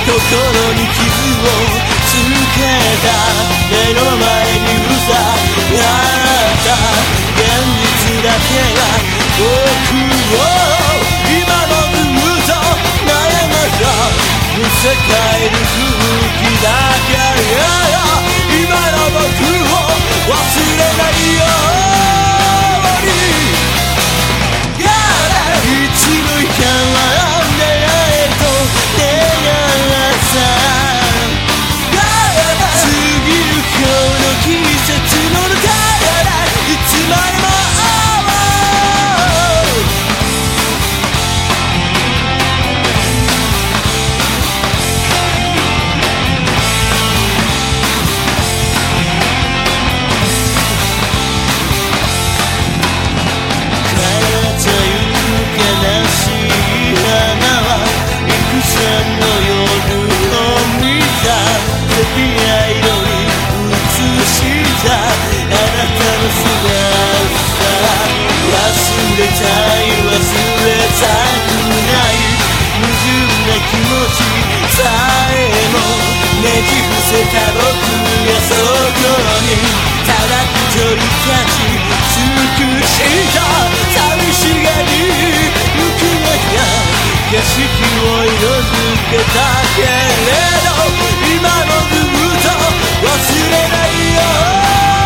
心に傷をつけた目の前にうざった現実だけが僕を今もずっと悩ませ世界の空気だけ今の僕を忘れないようにいつの日かは出会えと願わさ過ぎるこの季節の中でいつまでも忘れたくない矛盾な気持ちさえもねじ伏せた僕がそこにただ一人立ち尽くした寂しげに浮き上げた景色を色づけたけれど今もずっと忘れないよ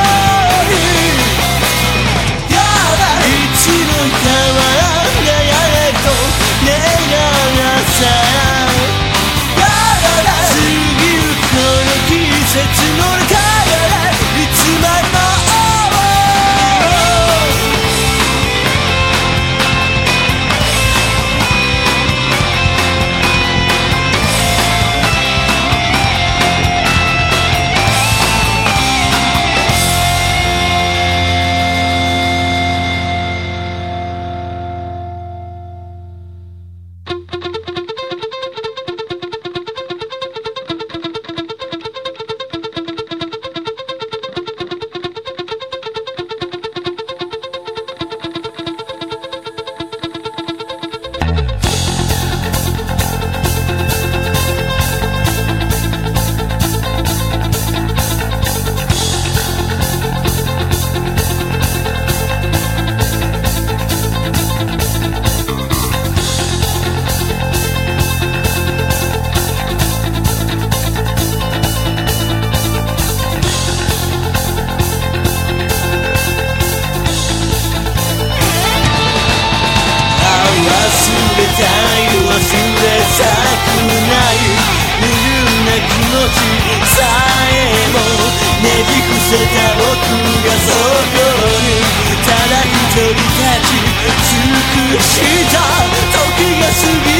せた僕がそこにただ一人立ち尽くした時が過ぎ